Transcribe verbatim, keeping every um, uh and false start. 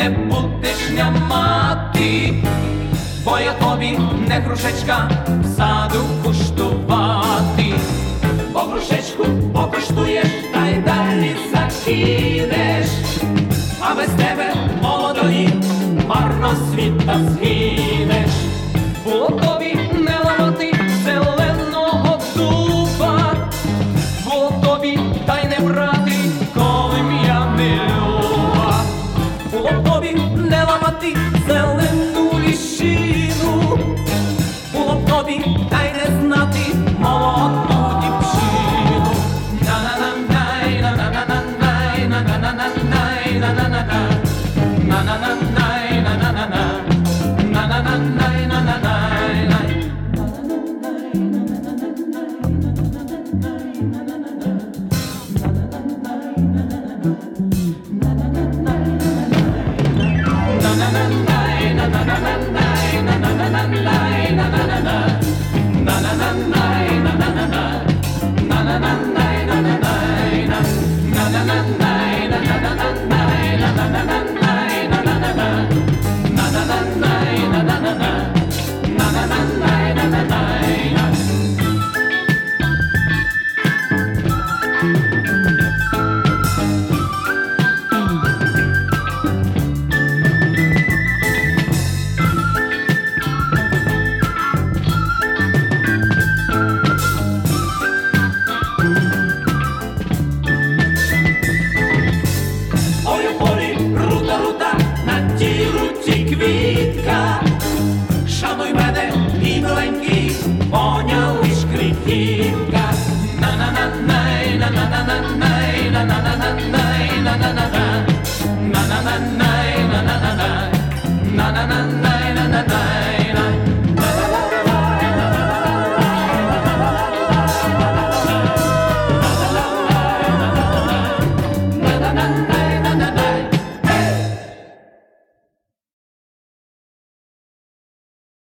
не будеш мати, бо я тобі не грушечка в саду куштувати. Бо грушечку покуштуєш, та й далі закинеш, а без тебе, молодої, марно світа згинеш. Було тобі не ламати зеленого дуба, було тобі та й не брати, коли я не люба. Було тобі не ламати зелену ліщину, було б тобі та й не знати молоду дівчину. На-на-на-най, на-на-на-най, на-на-на-най, на-на-на-на, на-на-на-най, на-на-на-на, на-на-на-най, на-на-най-най. Шануй мене, мій миленький, поняв лиш крихітка. На-на-на-най, на-на-на-най, на-на-на-на.